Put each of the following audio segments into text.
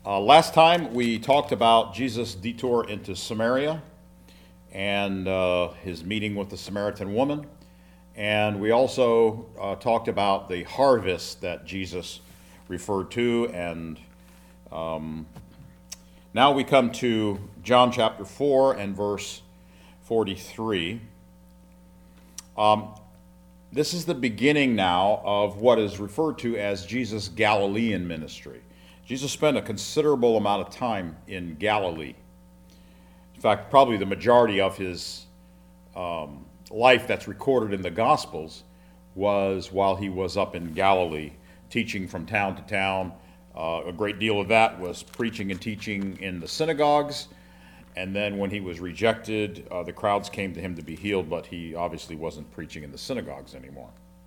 Last time we talked about Jesus' detour into Samaria and his meeting with the Samaritan woman. And we also talked about the harvest that Jesus referred to. And now we come to John chapter 4 and verse 43. This is the beginning now of what is referred to as Jesus' Galilean ministry. Jesus spent a considerable amount of time in Galilee. In fact, probably the majority of his life that's recorded in the Gospels was while he was up in Galilee, teaching from town to town. A great deal of that was preaching and teaching in the synagogues. And then when he was rejected, the crowds came to him to be healed, but he obviously wasn't preaching in the synagogues anymore.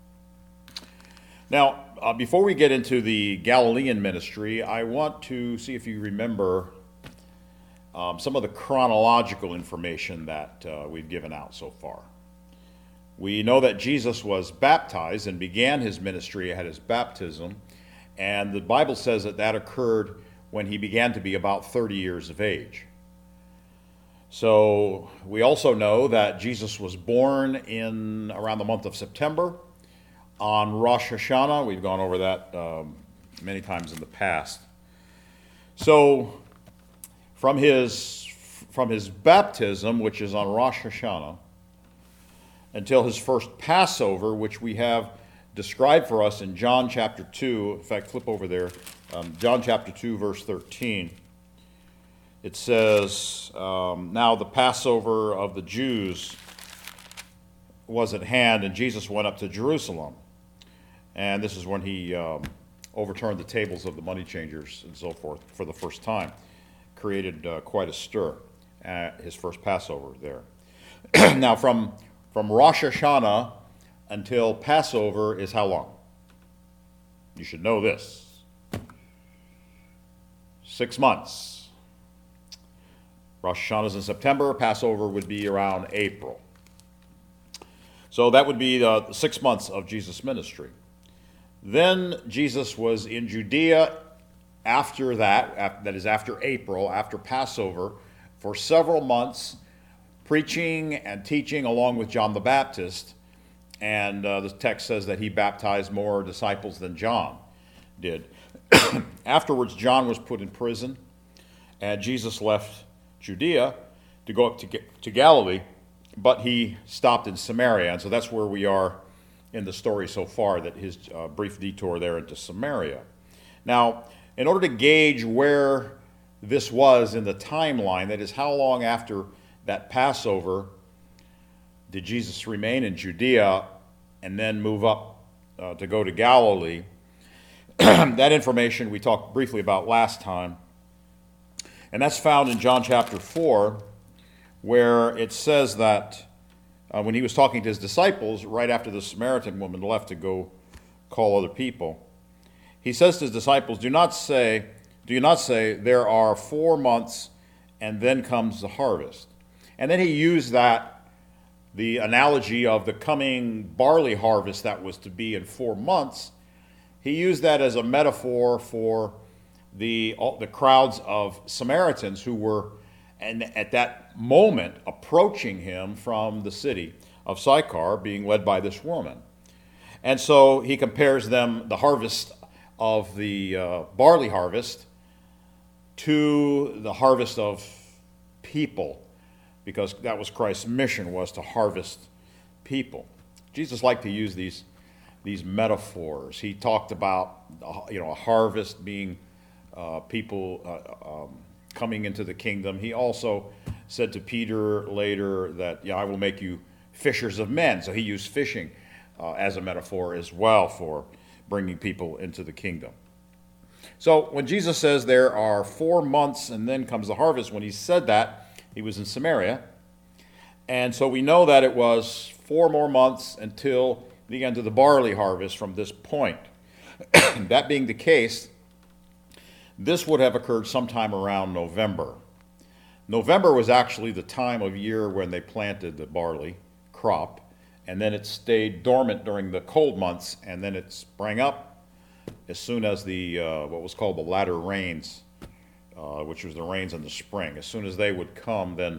Now, before we get into the Galilean ministry, I want to see if you remember some of the chronological information that we've given out so far. We know that Jesus was baptized and began his ministry at his baptism, and the Bible says that that occurred when he began to be about 30 years of age. So we also know that Jesus was born in around the month of September on Rosh Hashanah. We've gone over that many times in the past. So from his baptism, which is on Rosh Hashanah, until his first Passover, which we have described for us in John chapter 2. In fact, flip over there. John chapter 2, verse 13. It says, now the Passover of the Jews was at hand, and Jesus went up to Jerusalem. And this is when he overturned the tables of the money changers and so forth for the first time. Created quite a stir at his first Passover there. Now from Rosh Hashanah until Passover is how long? You should know this. 6 months. Rosh Hashanah is in September. Passover would be around April. So that would be the 6 months of Jesus' ministry. Then Jesus was in Judea after that is after April, after Passover, for several months, preaching and teaching along with John the Baptist. And the text says that he baptized more disciples than John did. Afterwards, John was put in prison, and Jesus left Judea to go up to Galilee, but he stopped in Samaria. And so that's where we are in the story so far, that his brief detour there into Samaria. Now, in order to gauge where this was in the timeline, that is, how long after that Passover did Jesus remain in Judea and then move up to go to Galilee, that information we talked briefly about last time. And that's found in John chapter 4, where it says that when he was talking to his disciples, right after the Samaritan woman left to go call other people, he says to his disciples, do you not say, there are 4 months and then comes the harvest? And then he used the analogy of the coming barley harvest that was to be in 4 months. He used that as a metaphor for the crowds of Samaritans who were, and at that moment, approaching him from the city of Sychar, being led by this woman. And so he compares them, the harvest of the barley harvest, to the harvest of people, because that was Christ's mission, was to harvest people. Jesus liked to use these metaphors. He talked about a harvest being people coming into the kingdom. He also said to Peter later that, I will make you fishers of men. So he used fishing as a metaphor as well for bringing people into the kingdom. So when Jesus says there are 4 months and then comes the harvest, when he said that, he was in Samaria. And so we know that it was 4 more months until the end of the barley harvest from this point. That being the case, this would have occurred sometime around November. November was actually the time of year when they planted the barley crop, and then it stayed dormant during the cold months, and then it sprang up as soon as the what was called the latter rains which was the rains in the spring. As soon as they would come, then,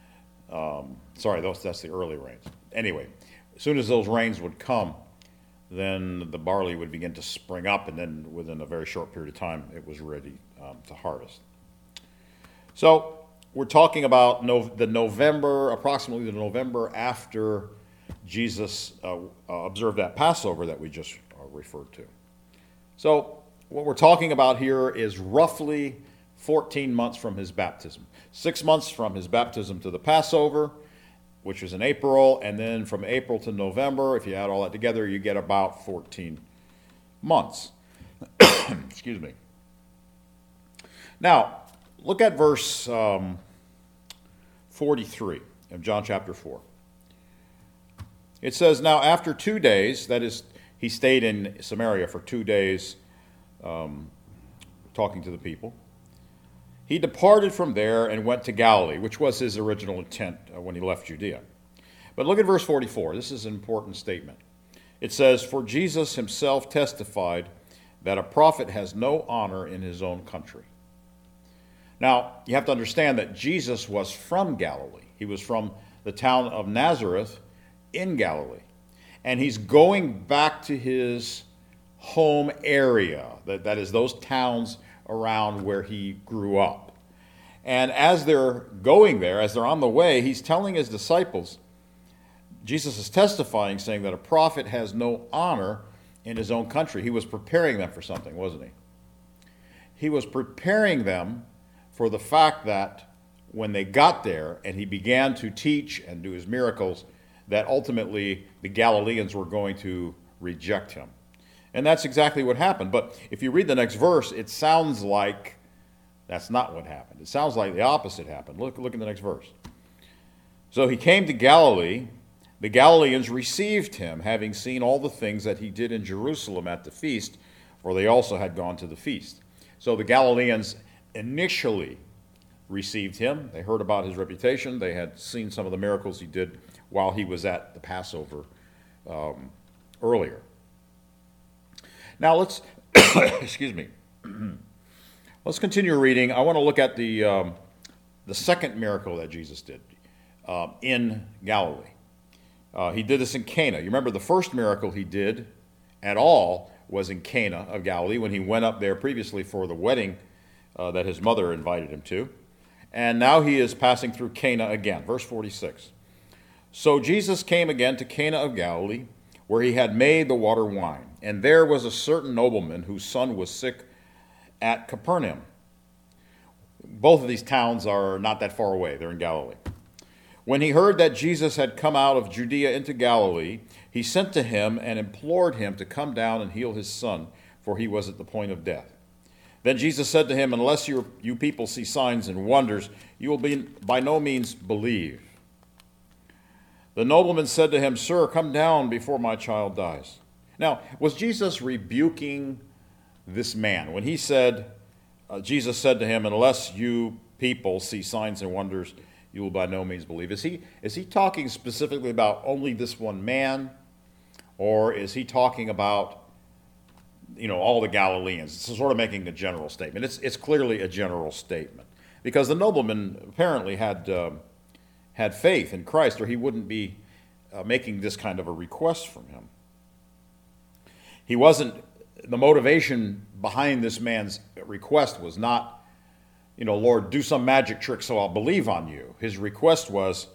that's the early rains. Anyway, as soon as those rains would come, then the barley would begin to spring up, and then within a very short period of time, it was ready to harvest. So we're talking about approximately the November after Jesus observed that Passover that we just referred to. So what we're talking about here is roughly 14 months from his baptism. 6 months from his baptism to the Passover, which was in April, and then from April to November, if you add all that together, you get about 14 months. Excuse me. Now, look at verse 43 of John chapter 4. It says, "Now after 2 days," that is, he stayed in Samaria for 2 days talking to the people, "he departed from there and went to Galilee," which was his original intent when he left Judea. But look at verse 44. This is an important statement. It says, "For Jesus himself testified that a prophet has no honor in his own country." Now, you have to understand that Jesus was from Galilee. He was from the town of Nazareth in Galilee. And he's going back to his home area, that is those towns around where he grew up. And as they're going there, as they're on the way, he's telling his disciples, Jesus is testifying, saying that a prophet has no honor in his own country. He was preparing them for something, wasn't he? He was preparing them for the fact that when they got there and he began to teach and do his miracles, that ultimately the Galileans were going to reject him. And that's exactly what happened. But if you read the next verse, it sounds like that's not what happened. It sounds like the opposite happened. Look at the next verse. "So he came to Galilee. The Galileans received him, having seen all the things that he did in Jerusalem at the feast, for they also had gone to the feast." So the Galileans initially received him. They heard about his reputation. They had seen some of the miracles he did while he was at the Passover earlier. Now let's, excuse me, let's continue reading. I want to look at the second miracle that Jesus did in Galilee. He did this in Cana. You remember the first miracle he did at all was in Cana of Galilee when he went up there previously for the wedding that his mother invited him to. And now he is passing through Cana again. Verse 46. "So Jesus came again to Cana of Galilee, where he had made the water wine. And there was a certain nobleman whose son was sick at Capernaum." Both of these towns are not that far away. They're in Galilee. "When he heard that Jesus had come out of Judea into Galilee, he sent to him and implored him to come down and heal his son, for he was at the point of death. Then Jesus said to him, 'Unless you people see signs and wonders, you will by no means believe.' The nobleman said to him, 'Sir, come down before my child dies.'" Now, was Jesus rebuking this man when he said, Jesus said to him, "Unless you people see signs and wonders, you will by no means believe"? Is he talking specifically about only this one man, or is he talking about all the Galileans? It's sort of making a general statement. It's clearly a general statement because the nobleman apparently had faith in Christ, or he wouldn't be making this kind of a request from him. He wasn't. The motivation behind this man's request was not, "Lord, do some magic trick so I'll believe on you." His request was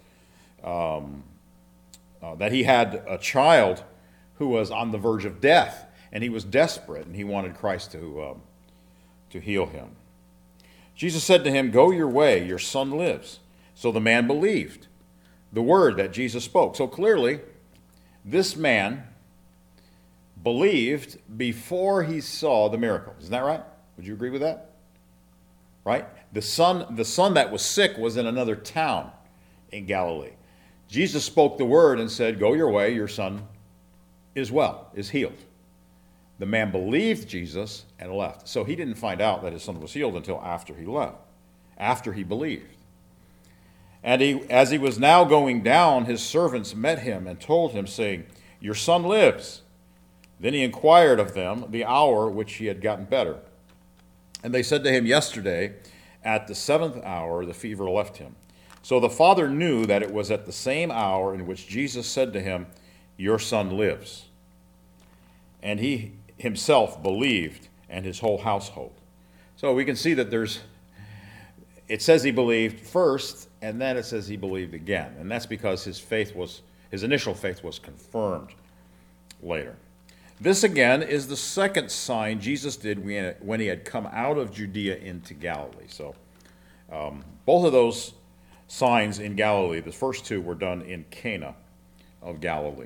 that he had a child who was on the verge of death, and he was desperate, and he wanted Christ to heal him. Jesus said to him, "Go your way, your son lives." So the man believed the word that Jesus spoke. So clearly, this man believed before he saw the miracle. Isn't that right? Would you agree with that? Right? The son that was sick was in another town in Galilee. Jesus spoke the word and said, "Go your way, your son is well, is healed." The man believed Jesus and left. So he didn't find out that his son was healed until after he left, after he believed. And as he was now going down, his servants met him and told him, saying, "Your son lives." Then he inquired of them the hour which he had gotten better. And they said to him, "Yesterday, At the 7th hour, the fever left him. So the father knew that it was at the same hour in which Jesus said to him, "Your son lives." And he himself believed, and his whole household. So we can see that it says he believed first, and then it says he believed again. And that's because his initial faith was confirmed later. This again is the second sign Jesus did when he had come out of Judea into Galilee. So both of those signs in Galilee, the first two were done in Cana of Galilee.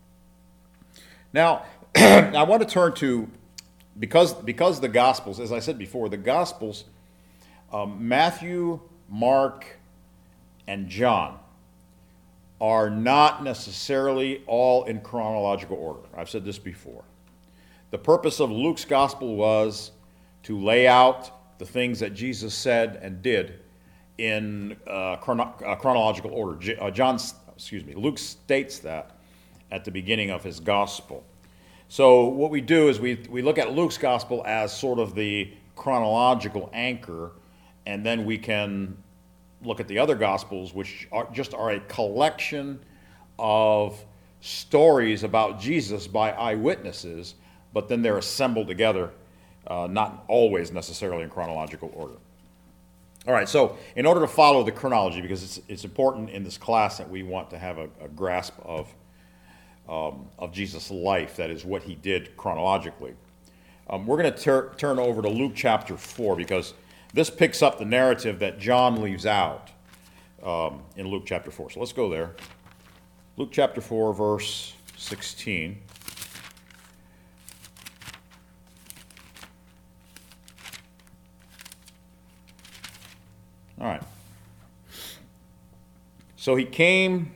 Now, I want to turn to, because the Gospels, as I said before, the Gospels, Matthew, Mark, and John are not necessarily all in chronological order. I've said this before. The purpose of Luke's Gospel was to lay out the things that Jesus said and did in chronological order. Luke states that at the beginning of his Gospel. So what we do is we look at Luke's Gospel as sort of the chronological anchor, and then we can look at the other Gospels, which are a collection of stories about Jesus by eyewitnesses, but then they're assembled together, not always necessarily in chronological order. All right, so in order to follow the chronology, because it's important in this class that we want to have a grasp of Jesus' life, that is what he did chronologically. We're going to turn over to Luke chapter 4, because this picks up the narrative that John leaves out in Luke chapter 4. So let's go there. Luke chapter 4, verse 16. All right. So he came...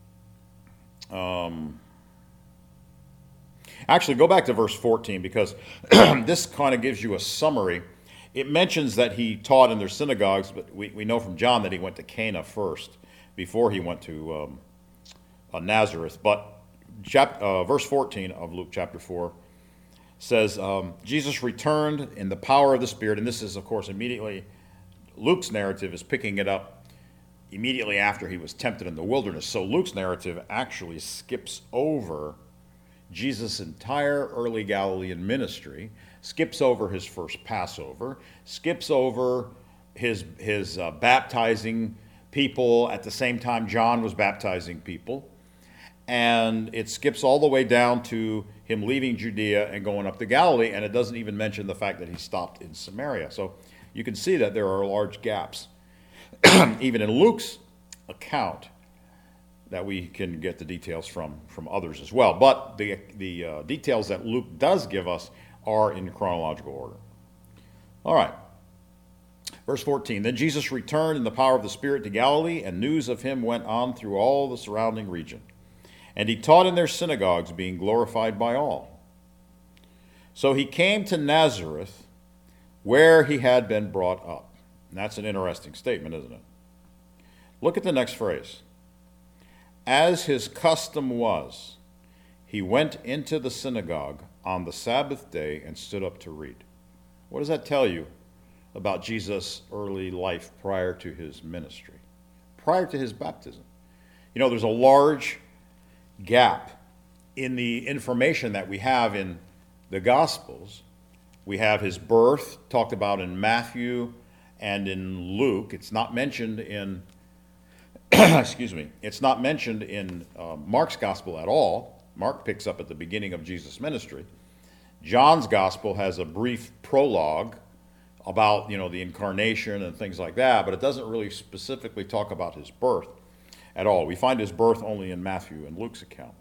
Actually, go back to verse 14, because this kind of gives you a summary. It mentions that he taught in their synagogues, but we know from John that he went to Cana first, before he went to Nazareth. But verse 14 of Luke chapter 4 says, Jesus returned in the power of the Spirit, and this is, of course, immediately, Luke's narrative is picking it up immediately after he was tempted in the wilderness. So Luke's narrative actually skips over Jesus' entire early Galilean ministry, skips over his first Passover, skips over his baptizing people at the same time John was baptizing people, and it skips all the way down to him leaving Judea and going up to Galilee, and it doesn't even mention the fact that he stopped in Samaria. So you can see that there are large gaps, even in Luke's account, that we can get the details from others as well. But the details that Luke does give us are in chronological order. All right. Verse 14, then Jesus returned in the power of the Spirit to Galilee, and news of him went on through all the surrounding region. And he taught in their synagogues, being glorified by all. So he came to Nazareth, where he had been brought up. And that's an interesting statement, isn't it? Look at the next phrase. As his custom was, he went into the synagogue on the Sabbath day and stood up to read. What does that tell you about Jesus' early life prior to his ministry, prior to his baptism? You know, there's a large gap in the information that we have in the Gospels. We have his birth talked about in Matthew and in Luke. It's not mentioned in it's not mentioned in Mark's Gospel at all. Mark picks up at the beginning of Jesus' ministry. John's Gospel has a brief prologue about, the incarnation and things like that, but it doesn't really specifically talk about his birth at all. We find his birth only in Matthew and Luke's account.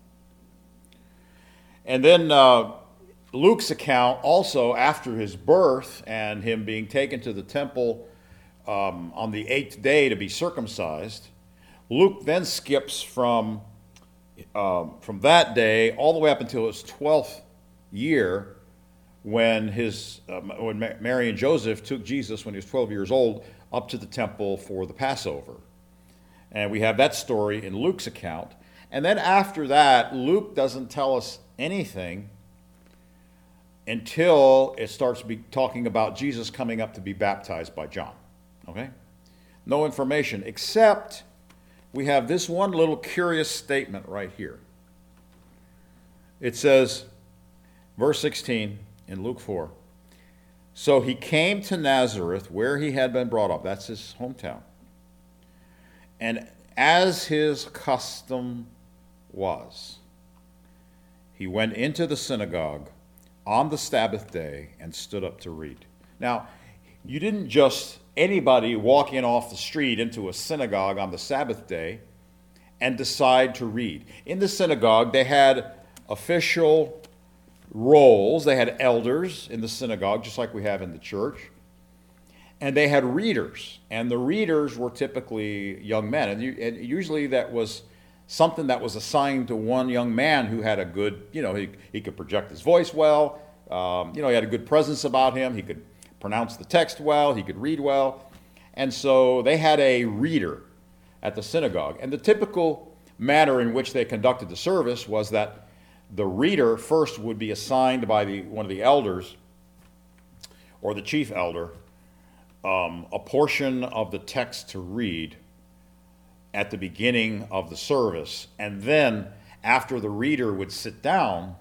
And then Luke's account also, after his birth and him being taken to the temple on the 8th day to be circumcised, Luke then skips from that day all the way up until his 12th year, when Mary and Joseph took Jesus when he was 12 years old up to the temple for the Passover. And we have that story in Luke's account. And then after that, Luke doesn't tell us anything until it starts talking about Jesus coming up to be baptized by John. Okay? No information, except we have this one little curious statement right here. It says, verse 16 in Luke 4, so he came to Nazareth where he had been brought up. That's his hometown. And as his custom was, he went into the synagogue on the Sabbath day and stood up to read. Now, you didn't just anybody walk in off the street into a synagogue on the Sabbath day and decide to read. In the synagogue, they had official roles. They had elders in the synagogue, just like we have in the church. And they had readers. And the readers were typically young men. And usually that was something that was assigned to one young man who had a good, he could project his voice well. He had a good presence about him. He could pronounce the text well. He could read well. And so they had a reader at the synagogue. And the typical manner in which they conducted the service was that the reader first would be assigned by one of the elders or the chief elder a portion of the text to read at the beginning of the service. And then after the reader would sit down,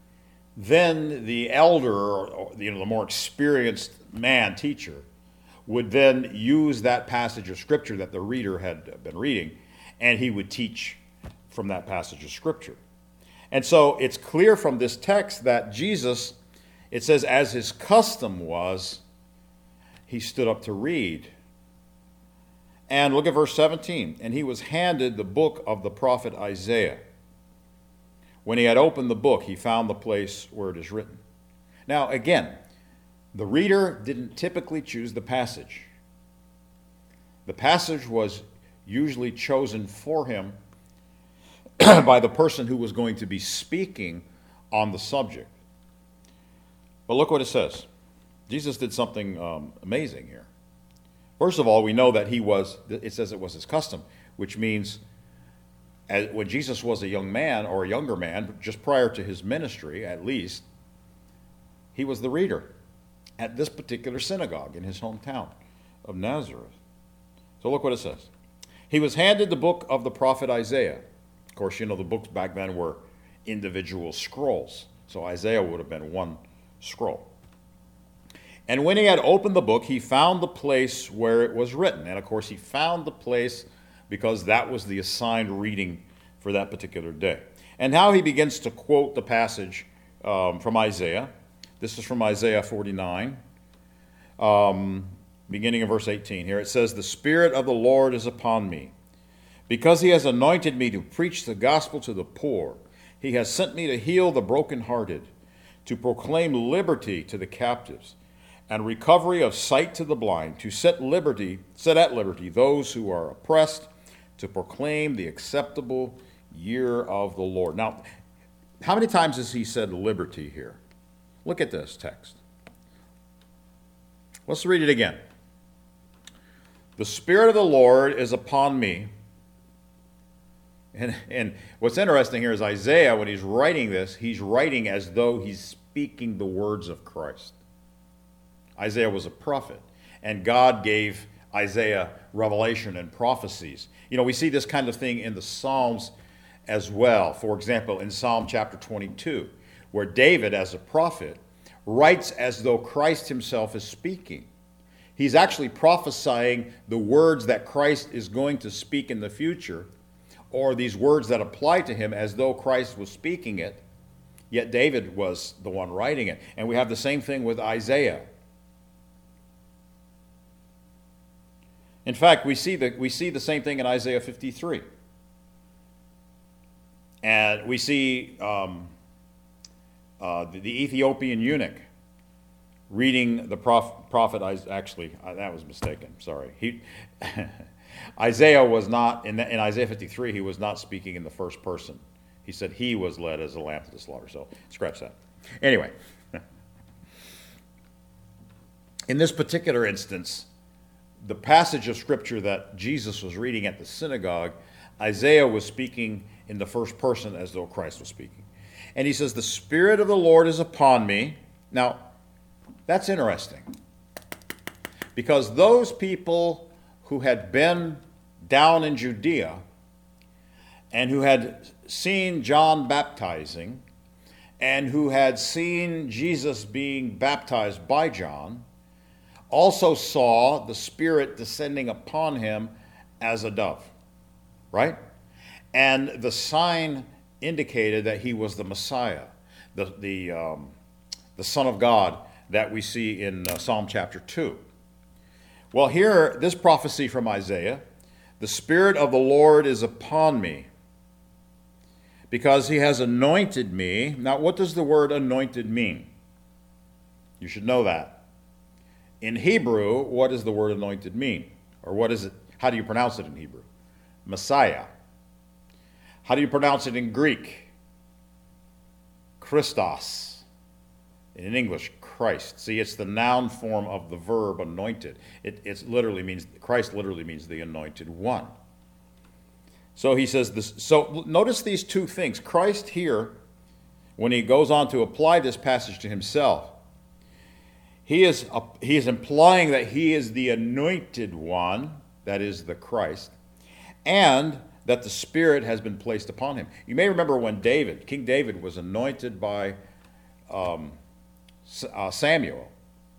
then the elder, or the more experienced man, teacher, would then use that passage of Scripture that the reader had been reading, and he would teach from that passage of Scripture. And so it's clear from this text that Jesus, it says, as his custom was, he stood up to read. And look at verse 17. And he was handed the book of the prophet Isaiah. When he had opened the book, he found the place where it is written. Now, again, the reader didn't typically choose the passage. The passage was usually chosen for him by the person who was going to be speaking on the subject. But look what it says. Jesus did something amazing here. First of all, we know that it says it was his custom, which means when Jesus was a young man or a younger man, just prior to his ministry at least, he was the reader at this particular synagogue in his hometown of Nazareth. So look what it says. He was handed the book of the prophet Isaiah. Of course, the books back then were individual scrolls. So Isaiah would have been one scroll. And when he had opened the book, he found the place where it was written. And of course, he found the place because that was the assigned reading for that particular day. And now he begins to quote the passage from Isaiah. This is from Isaiah 49, beginning in verse 18 here. It says, the Spirit of the Lord is upon me, because he has anointed me to preach the gospel to the poor. He has sent me to heal the brokenhearted, to proclaim liberty to the captives, and recovery of sight to the blind, to set at liberty those who are oppressed, to proclaim the acceptable year of the Lord. Now, how many times has he said liberty here? Look at this text. Let's read it again. The Spirit of the Lord is upon me. And what's interesting here is Isaiah, when he's writing this, he's writing as though he's speaking the words of Christ. Isaiah was a prophet, and God gave Isaiah revelation and prophecies. We see this kind of thing in the Psalms as well. For example, in Psalm chapter 22, where David, as a prophet, writes as though Christ himself is speaking. He's actually prophesying the words that Christ is going to speak in the future, or these words that apply to him as though Christ was speaking it, yet David was the one writing it. And we have the same thing with Isaiah. In fact, we see the same thing in Isaiah 53. And we see the Ethiopian eunuch reading the prophet Isaiah. Actually, that was mistaken. Sorry. Isaiah was not, in Isaiah 53, he was not speaking in the first person. He said he was led as a lamb to the slaughter. So scratch that. Anyway, in this particular instance, the passage of Scripture that Jesus was reading at the synagogue, Isaiah was speaking in the first person as though Christ was speaking. And he says, the Spirit of the Lord is upon me. Now, that's interesting. because those people who had been down in Judea and who had seen John baptizing and who had seen Jesus being baptized by John also saw the Spirit descending upon him as a dove, right? And the sign indicated that he was the Messiah, the Son of God that we see in Psalm chapter 2. Well, here, this prophecy from Isaiah, the Spirit of the Lord is upon me, because he has anointed me. Now, what does the word anointed mean? You should know that. In Hebrew, what does the word anointed mean? Or what is it? How do you pronounce it in Hebrew? Messiah. How do you pronounce it in Greek? Christos. In English, Christ. See, it's the noun form of the verb anointed. Christ literally means the anointed one. So he says this. So notice these two things. Christ here, when he goes on to apply this passage to himself, he is implying that he is the anointed one, that is the Christ, and that the Spirit has been placed upon him. You may remember when King David was anointed by Samuel,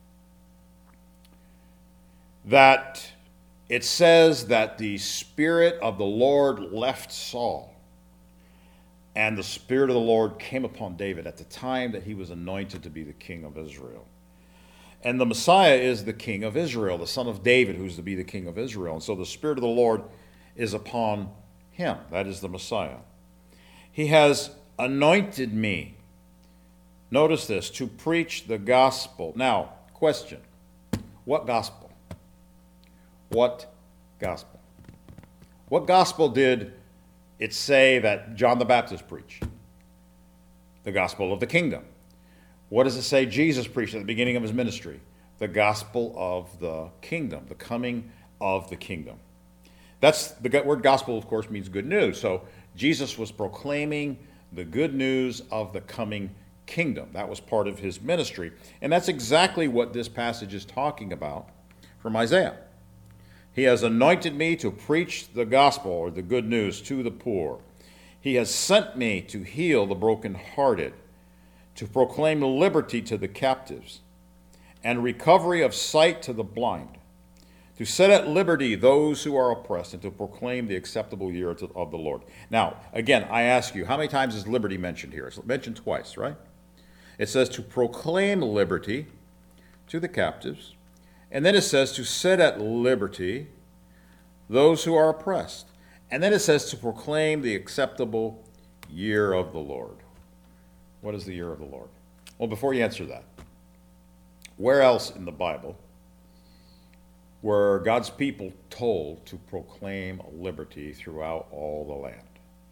that it says that the Spirit of the Lord left Saul, and the Spirit of the Lord came upon David at the time that he was anointed to be the king of Israel. And the Messiah is the king of Israel, the son of David, who's to be the king of Israel. And so the Spirit of the Lord is upon him. That is the Messiah. He has anointed me. Notice this, to preach the gospel. Now, question. What gospel? What gospel? What gospel did it say that John the Baptist preached? The gospel of the kingdom. What does it say Jesus preached at the beginning of his ministry? The gospel of the kingdom, the coming of the kingdom. That's the word gospel, of course, means good news. So Jesus was proclaiming the good news of the coming kingdom. That was part of his ministry. And that's exactly what this passage is talking about from Isaiah. He has anointed me to preach the gospel, or the good news, to the poor. He has sent me to heal the brokenhearted, to proclaim liberty to the captives, and recovery of sight to the blind, to set at liberty those who are oppressed, and to proclaim the acceptable year of the Lord. Now, again, I ask you, how many times is liberty mentioned here? It's mentioned twice, right? It says to proclaim liberty to the captives, and then it says to set at liberty those who are oppressed. And then it says to proclaim the acceptable year of the Lord. What is the year of the Lord? Well, before you answer that, where else in the Bible were God's people told to proclaim liberty throughout all the land?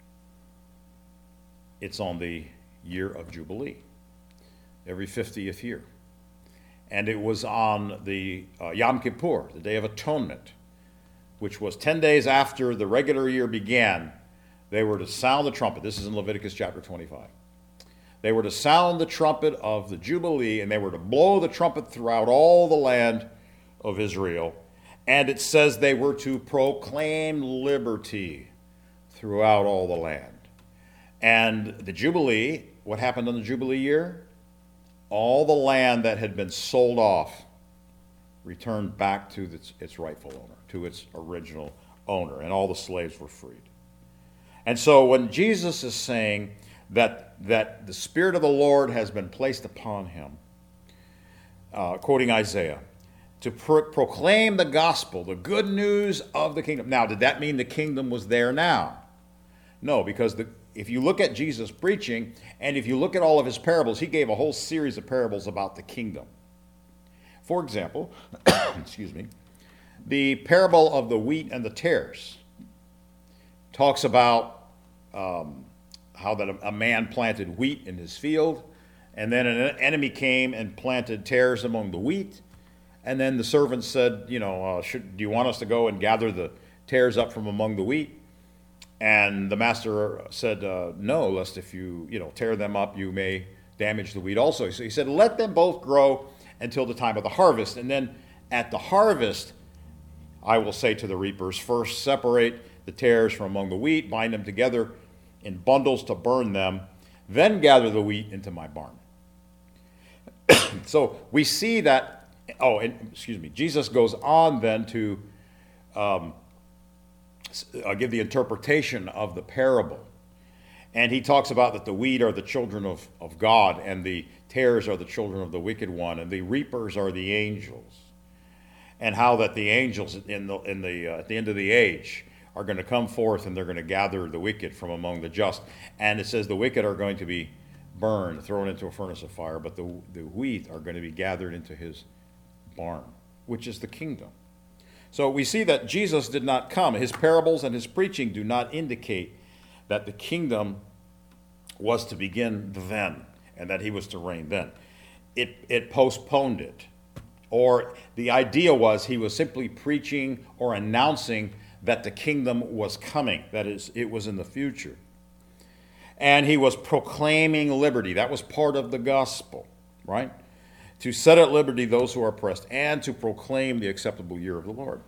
It's on the year of Jubilee, every 50th year. And it was on the Yom Kippur, the Day of Atonement, which was 10 days after the regular year began. They were to sound the trumpet. This is in Leviticus chapter 25. They were to sound the trumpet of the Jubilee, and they were to blow the trumpet throughout all the land of Israel. And it says they were to proclaim liberty throughout all the land. And the Jubilee, what happened on the Jubilee year? All the land that had been sold off returned back to its rightful owner, to its original owner, and all the slaves were freed. And so when Jesus is saying that the Spirit of the Lord has been placed upon him, quoting Isaiah, to proclaim the gospel, the good news of the kingdom. Now, did that mean the kingdom was there now? No, because if you look at Jesus preaching, and if you look at all of his parables, he gave a whole series of parables about the kingdom. For example, excuse me, the parable of the wheat and the tares talks about how that a man planted wheat in his field, and then an enemy came and planted tares among the wheat, and then the servant said, do you want us to go and gather the tares up from among the wheat? And the master said, no, lest if you tear them up, you may damage the wheat also. So he said, let them both grow until the time of the harvest, and then at the harvest, I will say to the reapers, first separate the tares from among the wheat, bind them together in bundles to burn them, then gather the wheat into my barn. So we see that, Jesus goes on then to give the interpretation of the parable. And he talks about that the wheat are the children of God, and the tares are the children of the wicked one, and the reapers are the angels. And how that the angels at the end of the age are going to come forth, and they're going to gather the wicked from among the just. And it says the wicked are going to be burned, thrown into a furnace of fire, but the wheat are going to be gathered into his barn, which is the kingdom. So we see that Jesus did not come. His parables and his preaching do not indicate that the kingdom was to begin then and that he was to reign then. It postponed it. Or the idea was he was simply preaching or announcing that the kingdom was coming, that is, it was in the future. And he was proclaiming liberty. That was part of the gospel, right? To set at liberty those who are oppressed and to proclaim the acceptable year of the Lord.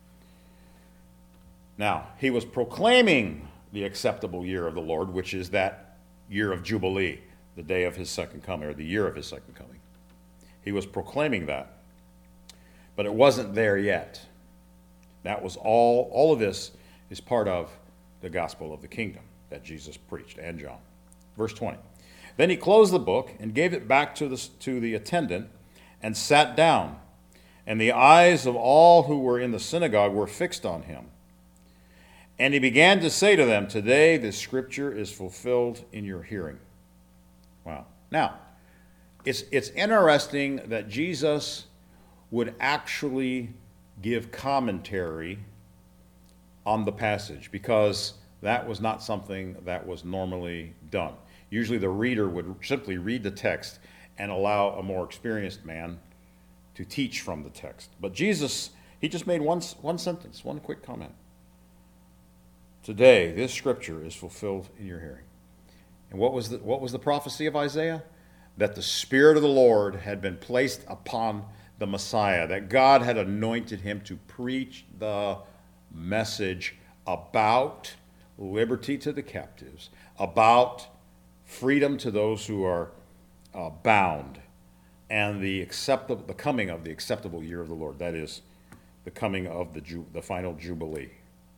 Now, he was proclaiming the acceptable year of the Lord, which is that year of Jubilee, the day of his second coming, or the year of his second coming. He was proclaiming that. But it wasn't there yet. That was all of this is part of the gospel of the kingdom that Jesus preached, and John. Verse 20. Then he closed the book and gave it back to the attendant and sat down. And the eyes of all who were in the synagogue were fixed on him. And he began to say to them, "Today this scripture is fulfilled in your hearing." Wow. Now, it's interesting that Jesus would actually give commentary on the passage, because that was not something that was normally done. Usually the reader would simply read the text and allow a more experienced man to teach from the text. But Jesus, he just made one sentence, one quick comment. Today, this scripture is fulfilled in your hearing. And what was the prophecy of Isaiah? That the Spirit of the Lord had been placed upon the Messiah, that God had anointed him to preach the message about liberty to the captives, about freedom to those who are bound, and the coming of the acceptable year of the Lord. That is, the coming of the final Jubilee,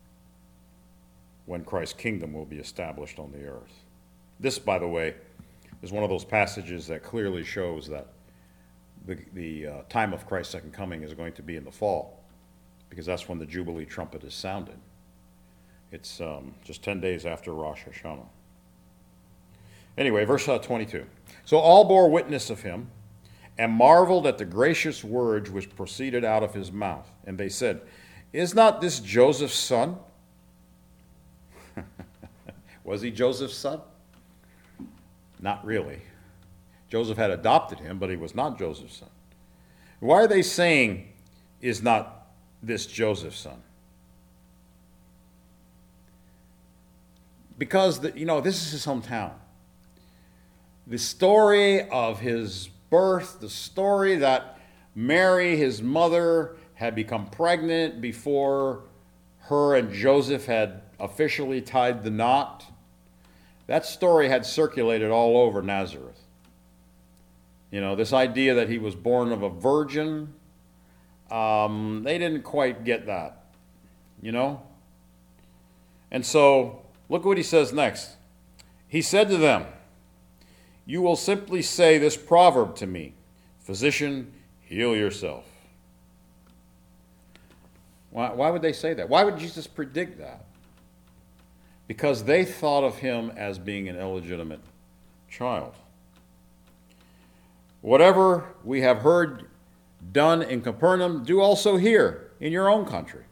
when Christ's kingdom will be established on the earth. This, by the way, is one of those passages that clearly shows that the time of Christ's second coming is going to be in the fall, because that's when the Jubilee trumpet is sounded. It's just 10 days after Rosh Hashanah. Anyway, verse 22. So all bore witness of him and marveled at the gracious words which proceeded out of his mouth. And they said, "Is not this Joseph's son?" Was he Joseph's son? Not really. Joseph had adopted him, but he was not Joseph's son. Why are they saying, "Is not this Joseph's son"? Because, this is his hometown. The story of his birth, the story that Mary, his mother, had become pregnant before her and Joseph had officially tied the knot, that story had circulated all over Nazareth. This idea that he was born of a virgin, they didn't quite get that, And so, look what he says next. He said to them, "You will simply say this proverb to me, 'Physician, heal yourself.'" Why would they say that? Why would Jesus predict that? Because they thought of him as being an illegitimate child. "Whatever we have heard done in Capernaum, do also here in your own country."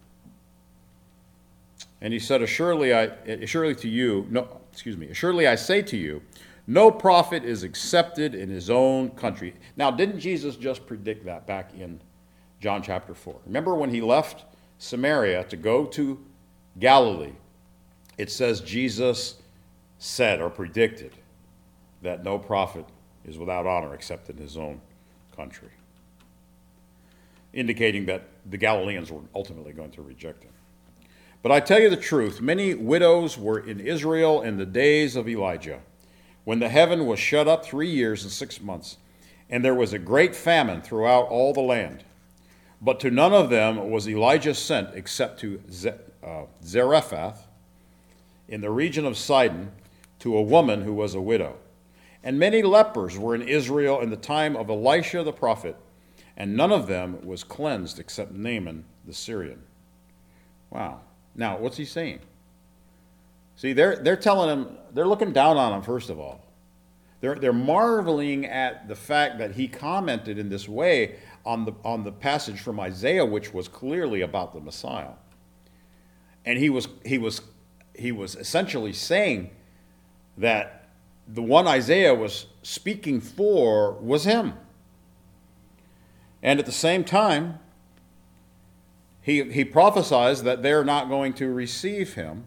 And he said, Assuredly I say to you, no prophet is accepted in his own country." Now, didn't Jesus just predict that back in John chapter 4? Remember when he left Samaria to go to Galilee? It says Jesus said or predicted that no prophet is without honor except in his own country. indicating that the Galileans were ultimately going to reject him. But I tell you the truth, many widows were in Israel in the days of Elijah, when the heaven was shut up 3 years and 6 months, and there was a great famine throughout all the land. But to none of them was Elijah sent except to Zarephath in the region of Sidon, to a woman who was a widow. And many lepers were in Israel in the time of Elisha the prophet, and none of them was cleansed except Naaman the Syrian. Wow. Now, what's he saying? See, they're telling him, they're looking down on him, first of all. They're marveling at the fact that he commented in this way on the passage from Isaiah, which was clearly about the Messiah. And he was essentially saying that the one Isaiah was speaking for was him. And at the same time, he prophesies that they're not going to receive him.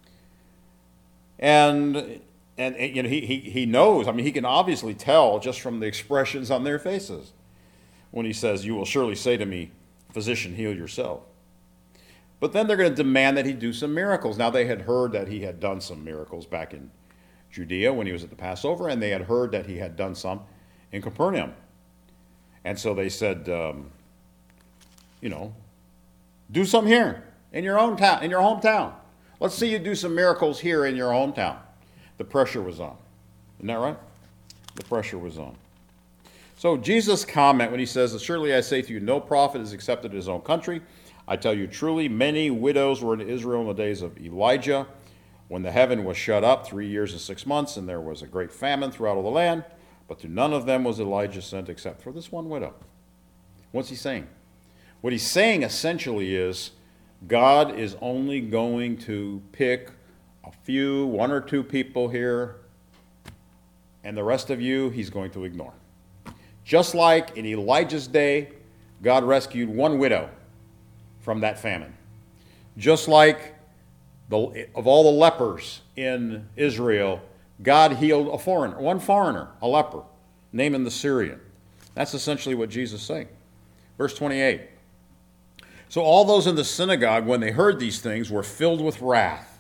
And you know, he knows, I mean, he can obviously tell just from the expressions on their faces when he says, "You will surely say to me, 'Physician, heal yourself.'" But then they're going to demand that he do some miracles. Now, they had heard that he had done some miracles back in Judea when he was at the Passover, and they had heard that he had done some in Capernaum. And so they said, do some here in your own town, in your hometown. Let's see you do some miracles here in your hometown. The pressure was on. Isn't that right? The pressure was on. So Jesus' comment when he says, "Surely I say to you, no prophet is accepted in his own country. I tell you truly, many widows were in Israel in the days of Elijah, when the heaven was shut up 3 years and 6 months, and there was a great famine throughout all the land. But to none of them was Elijah sent except for this one widow." What's he saying? What he's saying essentially is God is only going to pick a few, 1 or 2 people here, and the rest of you he's going to ignore. Just like in Elijah's day, God rescued one widow from that famine. Just like of all the lepers in Israel, God healed one foreigner, a leper, Naaman the Syrian. That's essentially what Jesus is saying. Verse 28. So all those in the synagogue, when they heard these things, were filled with wrath,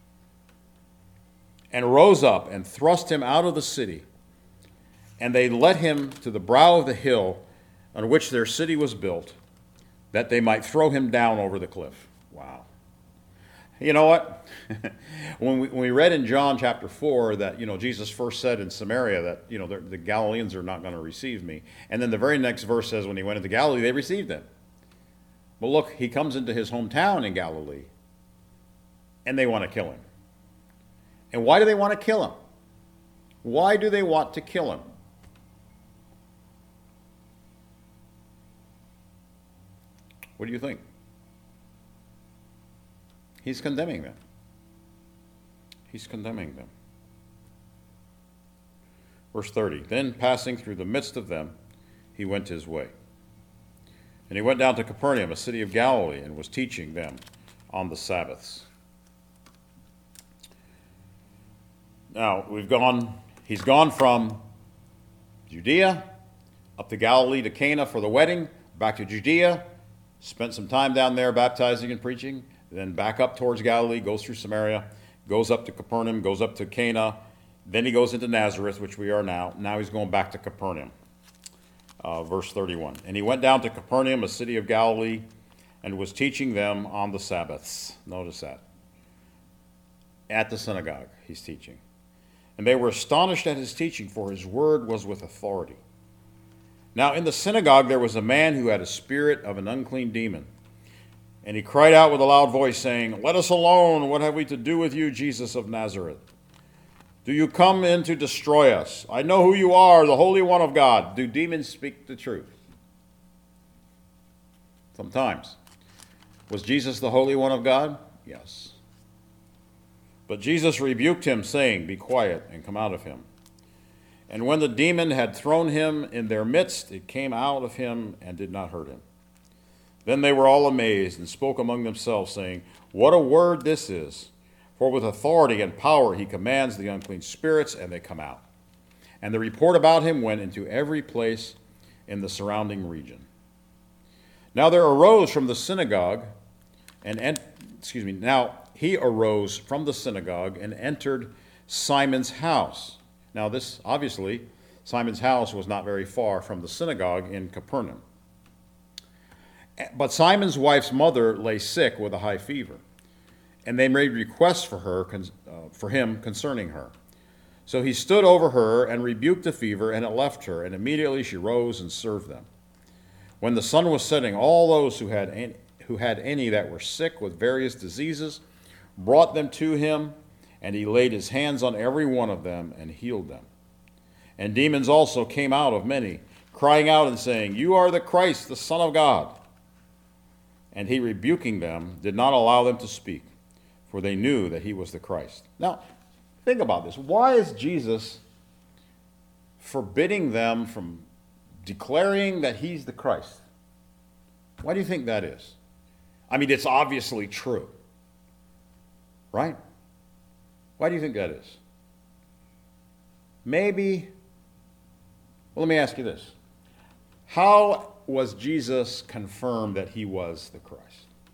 and rose up and thrust him out of the city. And they led him to the brow of the hill on which their city was built, that they might throw him down over the cliff. Wow. You know what? When we read in John chapter 4 that, Jesus first said in Samaria that, the Galileans are not going to receive me. And then the very next verse says when he went into Galilee, they received him. Well, look, he comes into his hometown in Galilee, and they want to kill him. And why do they want to kill him? Why do they want to kill him? What do you think? He's condemning them. He's condemning them. Verse 30, then passing through the midst of them, he went his way. And he went down to Capernaum, a city of Galilee, and was teaching them on the Sabbaths. Now, he's gone from Judea up to Galilee to Cana for the wedding, back to Judea, spent some time down there baptizing and preaching, then back up towards Galilee, goes through Samaria, goes up to Capernaum, goes up to Cana, then he goes into Nazareth, which we are now. Now he's going back to Capernaum. Verse 31. And he went down to Capernaum, a city of Galilee, and was teaching them on the Sabbaths. Notice that. At the synagogue, he's teaching. And they were astonished at his teaching, for his word was with authority. Now in the synagogue there was a man who had a spirit of an unclean demon. And he cried out with a loud voice, saying, "Let us alone. What have we to do with you, Jesus of Nazareth? Do you come in to destroy us? I know who you are, the Holy One of God." Do demons speak the truth? Sometimes. Was Jesus the Holy One of God? Yes. But Jesus rebuked him, saying, "Be quiet and come out of him." And when the demon had thrown him in their midst, it came out of him and did not hurt him. Then they were all amazed and spoke among themselves, saying, "What a word this is! For with authority and power he commands the unclean spirits, and they come out." And the report about him went into every place in the surrounding region. Now there arose from the synagogue now he arose from the synagogue and entered Simon's house. Now this, obviously, Simon's house was not very far from the synagogue in Capernaum. But Simon's wife's mother lay sick with a high fever, and they made requests for him concerning her. So he stood over her and rebuked the fever, and it left her, and immediately she rose and served them. When the sun was setting, all those who had any that were sick with various diseases brought them to him, and he laid his hands on every one of them and healed them. And demons also came out of many, crying out and saying, "You are the Christ, the Son of God." And he, rebuking them, did not allow them to speak, for they knew that he was the Christ. Now, think about this. Why is Jesus forbidding them from declaring that he's the Christ? Why do you think that is? I mean, it's obviously true, right? Why do you think that is? Maybe, well, let me ask you this. How was Jesus confirmed that he was the Christ?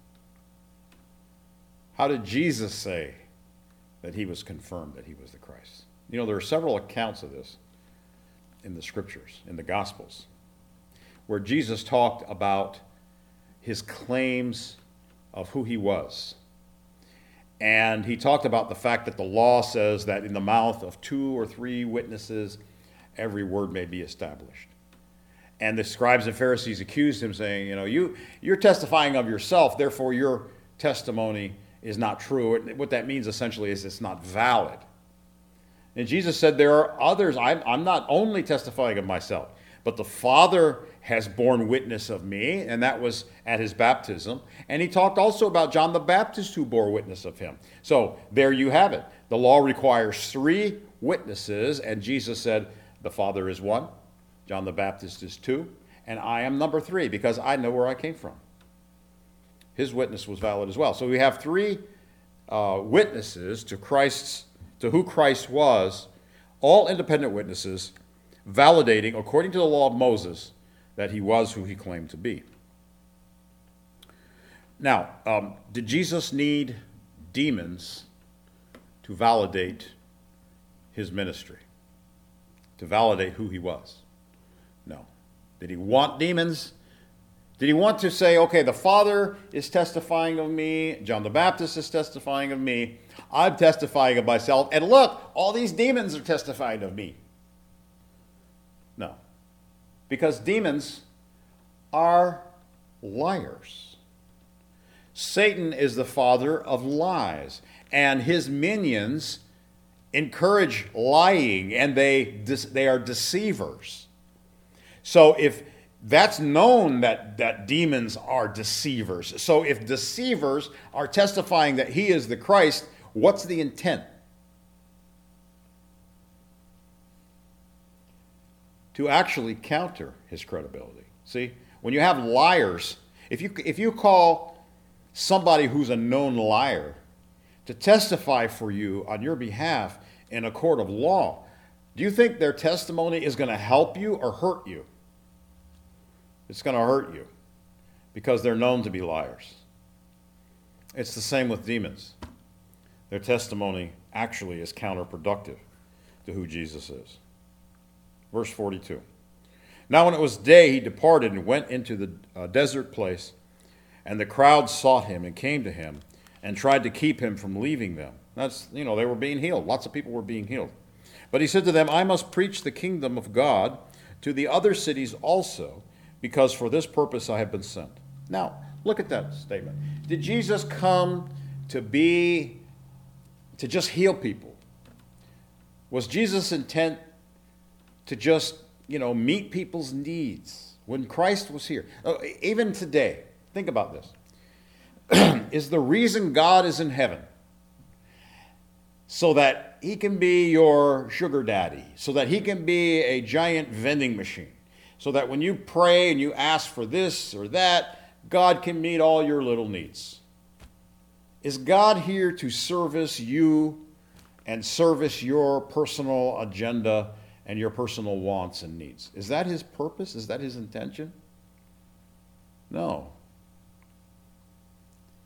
How did Jesus say that he was confirmed that he was the Christ? You know, there are several accounts of this in the scriptures, in the Gospels, where Jesus talked about his claims of who he was. And he talked about the fact that the law says that in the mouth of 2 or 3 witnesses, every word may be established. And the scribes and Pharisees accused him, saying, you're testifying of yourself, therefore your testimony is not true. What that means essentially is it's not valid. And Jesus said, there are others. I'm not only testifying of myself, but the Father has borne witness of me, and that was at his baptism. And he talked also about John the Baptist who bore witness of him. So there you have it. The law requires 3 witnesses, and Jesus said, the Father is 1, John the Baptist is 2, and I am number 3 because I know where I came from. His witness was valid as well. So we have 3 witnesses to who Christ was, all independent witnesses, validating, according to the law of Moses, that he was who he claimed to be. Now, did Jesus need demons to validate his ministry, to validate who he was? No. Did he want demons? Did he want to say, okay, the Father is testifying of me, John the Baptist is testifying of me, I'm testifying of myself, and look, all these demons are testifying of me? No. Because demons are liars. Satan is the father of lies, and his minions encourage lying, and they are deceivers. So if that's known that demons are deceivers. So if deceivers are testifying that he is the Christ, what's the intent? To actually counter his credibility. See, when you have liars, if you call somebody who's a known liar to testify for you on your behalf in a court of law, do you think their testimony is going to help you or hurt you? It's going to hurt you because they're known to be liars. It's the same with demons. Their testimony actually is counterproductive to who Jesus is. Verse 42. Now when it was day, he departed and went into the desert place, and the crowd sought him and came to him and tried to keep him from leaving them. That's, they were being healed. Lots of people were being healed. But he said to them, I must preach the kingdom of God to the other cities also, because for this purpose I have been sent. Now, look at that statement. Did Jesus come to just heal people? Was Jesus' intent to just, meet people's needs when Christ was here? Even today, think about this. Is the reason God is in heaven so that he can be your sugar daddy, so that he can be a giant vending machine, so that when you pray and you ask for this or that, God can meet all your little needs? Is God here to service you and service your personal agenda and your personal wants and needs? Is that his purpose? Is that his intention? No.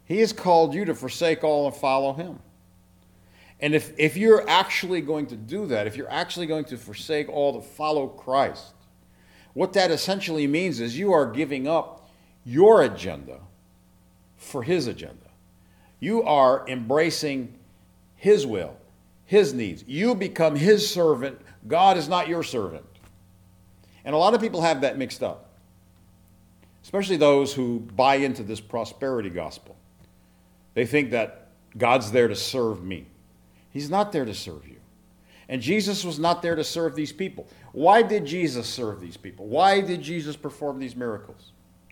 He has called you to forsake all and follow him. And if you're actually going to do that, if you're actually going to forsake all to follow Christ, what that essentially means is you are giving up your agenda for his agenda. You are embracing his will, his needs. You become his servant. God is not your servant. And a lot of people have that mixed up, especially those who buy into this prosperity gospel. They think that God's there to serve me. He's not there to serve you. And Jesus was not there to serve these people. Why did Jesus serve these people? Why did Jesus perform these miracles?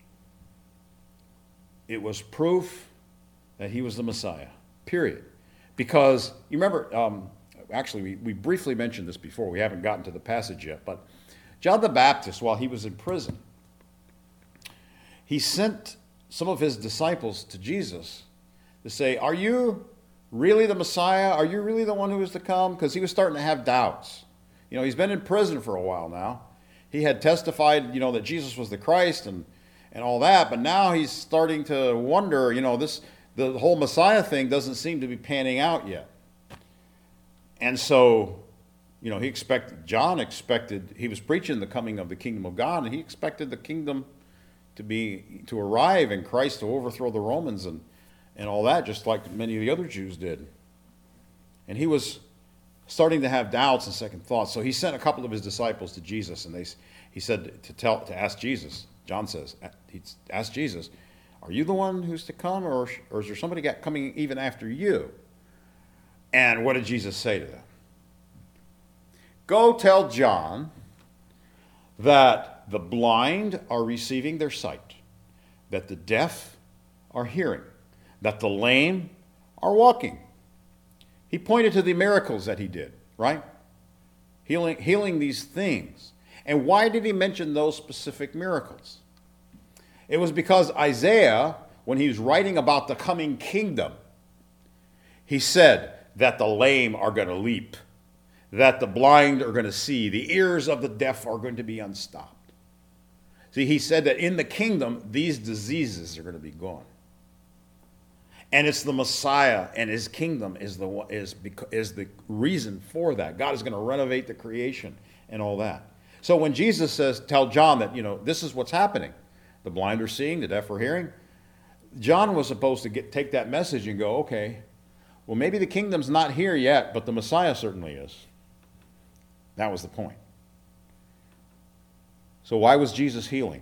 It was proof that he was the Messiah, period. Because, you remember, actually, we briefly mentioned this before. We haven't gotten to the passage yet. But John the Baptist, while he was in prison, he sent some of his disciples to Jesus to say, are you really the Messiah? Are you really the one who is to come? Because he was starting to have doubts. You know, he's been in prison for a while now. He had testified, you know, that Jesus was the Christ and all that, but now he's starting to wonder, you know, the whole Messiah thing doesn't seem to be panning out yet. And so, you know, John expected, he was preaching the coming of the kingdom of God, and he expected the kingdom to arrive and Christ to overthrow the Romans and all that, just like many of the other Jews did. And he was starting to have doubts and second thoughts. So he sent a couple of his disciples to Jesus, and he said to ask Jesus. John says, he asked Jesus, are you the one who's to come, or is there somebody coming even after you? And what did Jesus say to them? Go tell John that the blind are receiving their sight, that the deaf are hearing, that the lame are walking. He pointed to the miracles that he did, right? Healing these things. And why did he mention those specific miracles? It was because Isaiah, when he was writing about the coming kingdom, he said that the lame are going to leap, that the blind are going to see, the ears of the deaf are going to be unstopped. See, he said that in the kingdom, these diseases are going to be gone. And it's the Messiah and his kingdom is the reason for that. God is going to renovate the creation and all that. So when Jesus says, tell John that, you know, this is what's happening. The blind are seeing, the deaf are hearing. John was supposed to take that message and go, okay, well, maybe the kingdom's not here yet, but the Messiah certainly is. That was the point. So why was Jesus healing?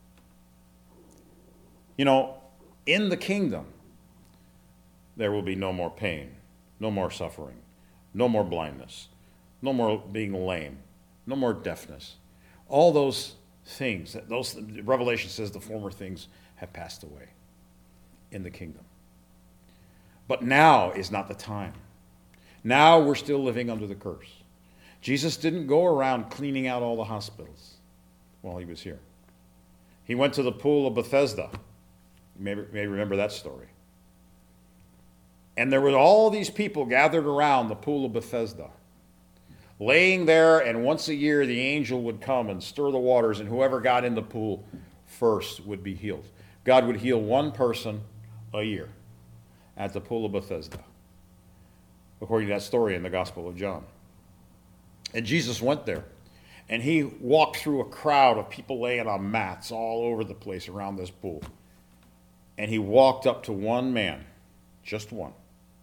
You know, in the kingdom, there will be no more pain, no more suffering, no more blindness, no more being lame, no more deafness. All those things, Revelation says the former things have passed away in the kingdom. But now is not the time. Now we're still living under the curse. Jesus didn't go around cleaning out all the hospitals while he was here. He went to the pool of Bethesda. You may remember that story. And there were all these people gathered around the pool of Bethesda, laying there, and once a year the angel would come and stir the waters, and whoever got in the pool first would be healed. God would heal one person a year at the pool of Bethesda, according to that story in the Gospel of John. And Jesus went there, and he walked through a crowd of people laying on mats all over the place around this pool. And he walked up to one man, just one.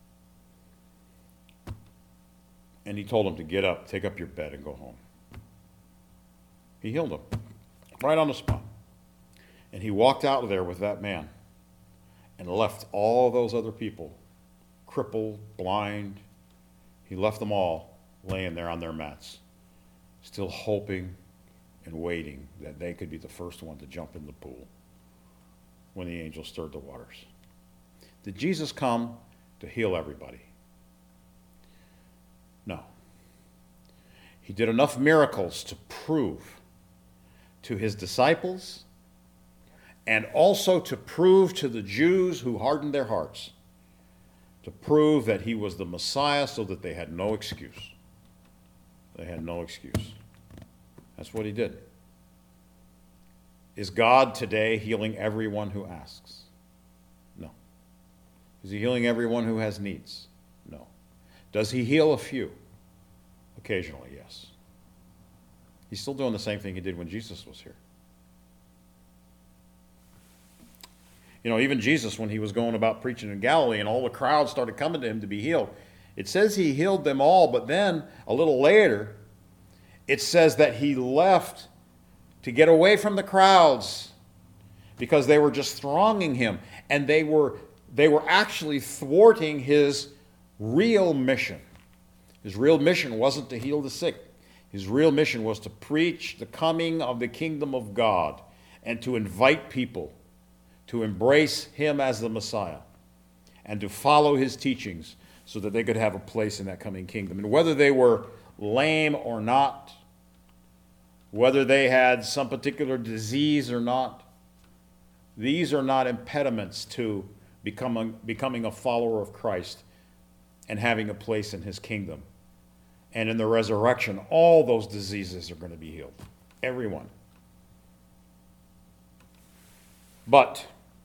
And he told him to get up, take up your bed, and go home. He healed him right on the spot. And he walked out of there with that man and left all those other people, crippled, blind. He left them all laying there on their mats, still hoping and waiting that they could be the first one to jump in the pool when the angel stirred the waters. Did Jesus come to heal everybody? No. He did enough miracles to prove to his disciples and also to prove to the Jews who hardened their hearts, to prove that he was the Messiah so that they had no excuse. They had no excuse. That's what he did. Is God today healing everyone who asks? No. Is he healing everyone who has needs? No. Does he heal a few? Occasionally, yes. He's still doing the same thing he did when Jesus was here. You know, even Jesus, when he was going about preaching in Galilee and all the crowds started coming to him to be healed, it says he healed them all, but then a little later, it says that he left to get away from the crowds because they were just thronging him, and they were actually thwarting his real mission. His real mission wasn't to heal the sick. His real mission was to preach the coming of the kingdom of God and to invite people to embrace him as the Messiah and to follow his teachings so that they could have a place in that coming kingdom. And whether they were lame or not, whether they had some particular disease or not, these are not impediments to becoming a follower of Christ and having a place in his kingdom. And in the resurrection, all those diseases are going to be healed. Everyone. But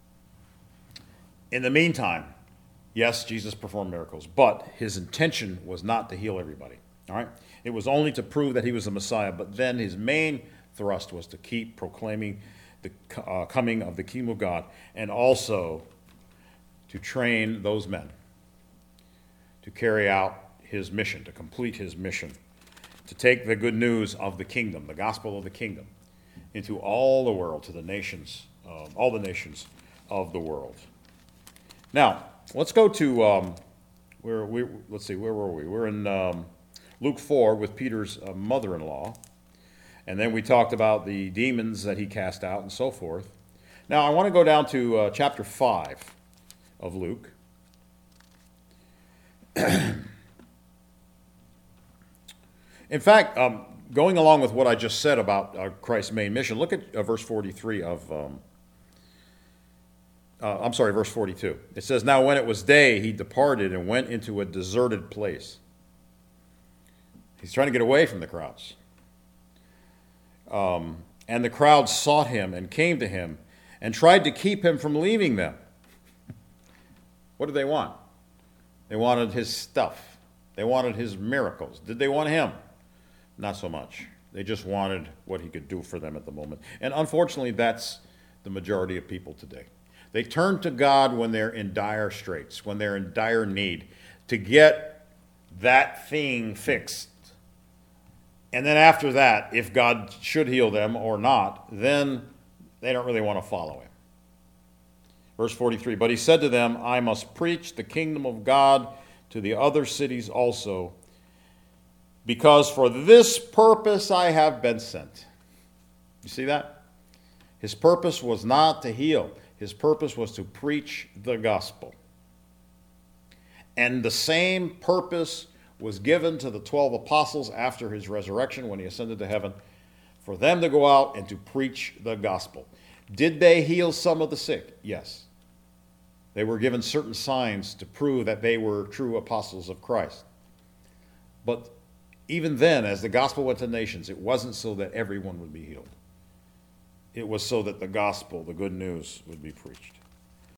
in the meantime, yes, Jesus performed miracles, but his intention was not to heal everybody. All right? It was only to prove that he was the Messiah, but then his main thrust was to keep proclaiming the coming of the kingdom of God and also to train those men to carry out his mission, to complete his mission, to take the good news of the kingdom, the gospel of the kingdom, into all the world, to the nations, all the nations of the world. Now, let's go to where were we? We're in Luke 4 with Peter's mother-in-law, and then we talked about the demons that he cast out and so forth. Now, I want to go down to chapter 5 of Luke. In fact, going along with what I just said about Christ's main mission, look at verse 43 of, verse 42. It says, "Now when it was day, he departed and went into a deserted place." He's trying to get away from the crowds. And the crowds sought him and came to him and tried to keep him from leaving them. What did they want? They wanted his stuff. They wanted his miracles. Did they want him? Not so much. They just wanted what he could do for them at the moment. And unfortunately, that's the majority of people today. They turn to God when they're in dire straits, when they're in dire need, to get that thing fixed. And then after that, if God should heal them or not, then they don't really want to follow him. Verse 43, "But he said to them, I must preach the kingdom of God to the other cities also, because for this purpose I have been sent." You see that? His purpose was not to heal. His purpose was to preach the gospel. And the same purpose was given to the 12 apostles after his resurrection when he ascended to heaven, for them to go out and to preach the gospel. Did they heal some of the sick? Yes. They were given certain signs to prove that they were true apostles of Christ. But even then, as the gospel went to nations, it wasn't so that everyone would be healed. It was so that the gospel, the good news, would be preached.